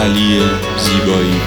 علی زیبایی.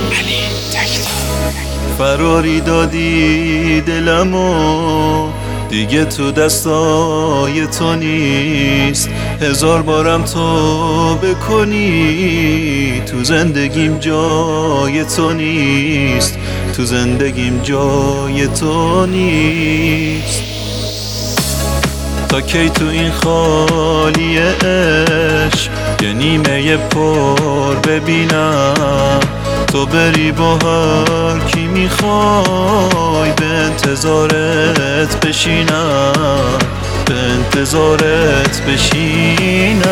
فراری دادی دلمو، دیگه تو دستای تو نیست. هزار بارم تو بکنی، تو زندگیم جای تو نیست. تو زندگیم جای تو نیست. تا کی تو این خالی عشق یه نیمه پر ببینم؟ تو بری با هر کی میخوای، به انتظارت بشینم، به انتظارت بشینم.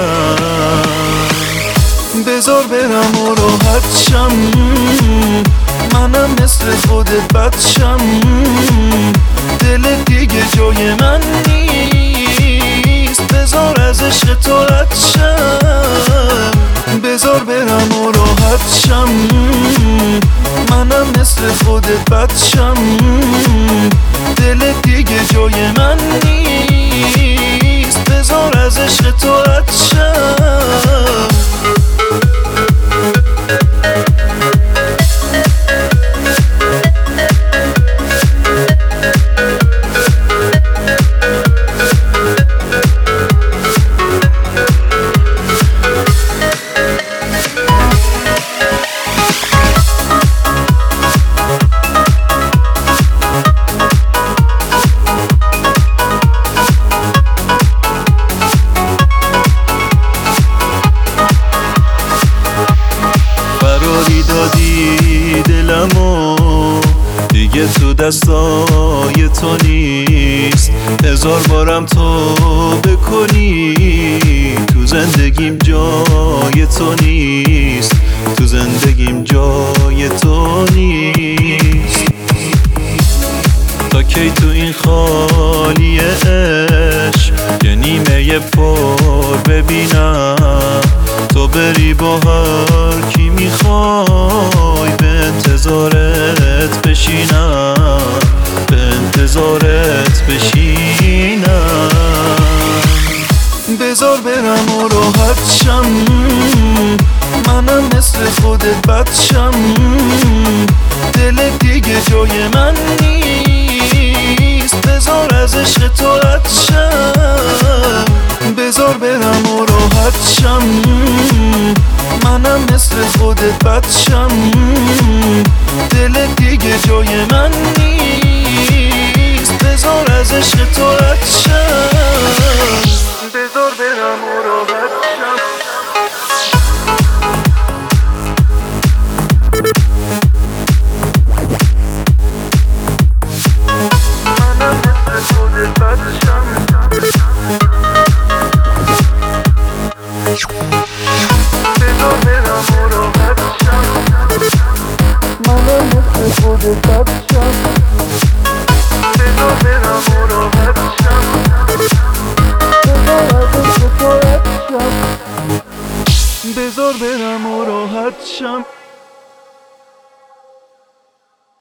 بذار برم و راحت شم، منم مثل خودت بچم. دلت دیگه جای من نیست، بذار از عشق تو رد شم. بذار برم و راحت شم، منم مثل خودت بچم. دلت دیگه جای من نیست، بذار از عشق تو رد شم. دادی دلمو، دیگه تو دستای تو نیست. هزار بارم تو بکنی، تو زندگیم جای تو نیست. تو زندگیم جای تو نیست. تا کی تو این خالی عشق یه نیمه پر ببینم؟ تو بری با هر کی میخوای، به انتظارت بشینم، به انتظارت بشینم. بذار برم و راحت شم، منم مثل خودت بچم. دلت دیگه جای من نیست، بذار از عشق تو رد شم. بذار برم و راحت شم، منم مثل خودت بچم. دلت دیگه جای من نیست، بذار از عشق تو رد شم.